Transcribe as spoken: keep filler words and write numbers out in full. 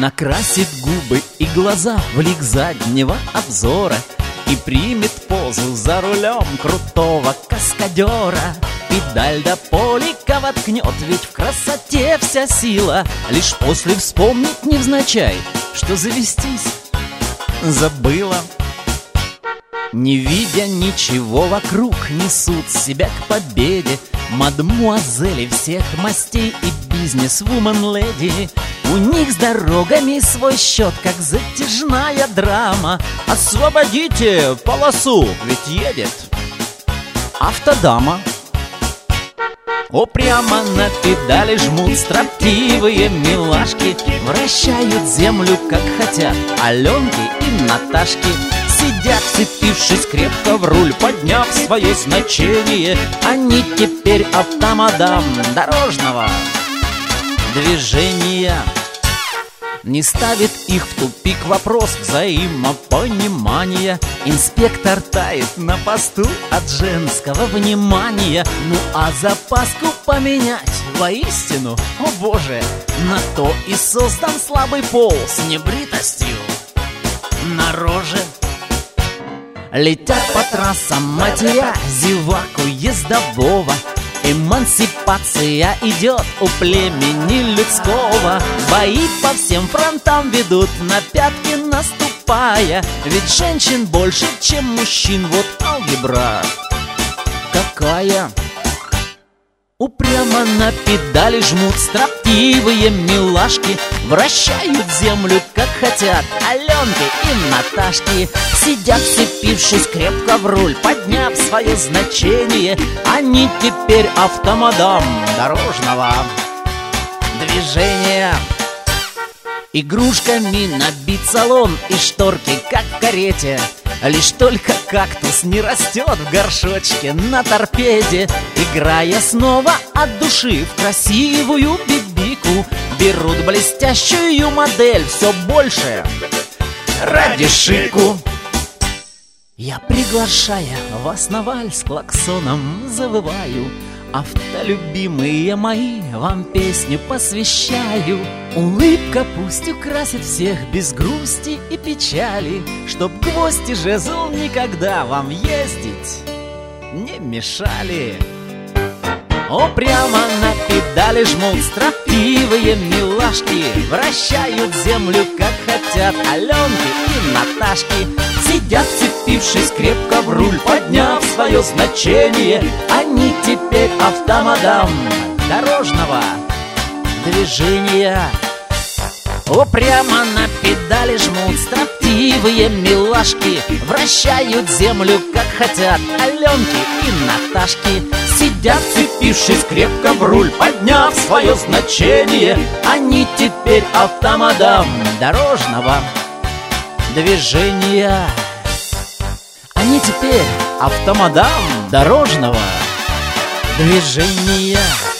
накрасит губы и глаза в лик заднего обзора и примет позу за рулем крутого каскадера. Педаль до полика воткнет, ведь в красоте вся сила. Лишь после вспомнить невзначай, что завестись забыла. Не видя ничего вокруг, несут себя к победе мадмуазели всех мастей и бизнес-вумен-леди. У них с дорогами свой счет, как затяжная драма. Освободите полосу, ведь едет автодама. Упрямо на педали жмут строптивые милашки, вращают землю, как хотят Аленки и Наташки. Сидят, вцепившись крепко в руль, подняв свое значение. Они теперь автомадам дорожного движения. Не ставит их в тупик вопрос взаимопонимания. Инспектор тает на посту от женского внимания. Ну а запаску поменять воистину, о боже, на то и создан слабый пол с небритостью на роже. Летят по трассам, матеря зеваку ездового. Эмансипация идет у племени людского. Бои по всем фронтам ведут, на пятки наступая. Ведь женщин больше, чем мужчин, вот алгебра какая. Упрямо на педали жмут строптивые милашки, вращают землю, как хотят Аленки и Наташки. Сидят, вцепившись крепко в руль, подняв свое значение. Они теперь автомадам дорожного движения. Игрушками набит салон и шторки, как в карете. Лишь только кактус не растет в горшочке на торпеде. Играя снова от души в красивую бибику, берут блестящую модель все больше ради шику. Я, приглашая вас на вальс, клаксоном завываю. Автолюбимые мои, вам песню посвящаю. Улыбка пусть украсит всех без грусти и печали, чтоб гвоздь и жезл никогда вам ездить не мешали. О, прямо на педали жмут строптивые милашки, вращают землю, как хотят Аленки и Наташки. Сидят, вцепившись крепко в руль, подняв свое значение. Они теперь автомадам дорожного движения. Упрямо на педали жмут строптивые милашки, вращают землю, как хотят Аленки и Наташки. Сидят, вцепившись крепко в руль, подняв свое значение. Они теперь автомадам дорожного движения. Они теперь автомадам дорожного движения.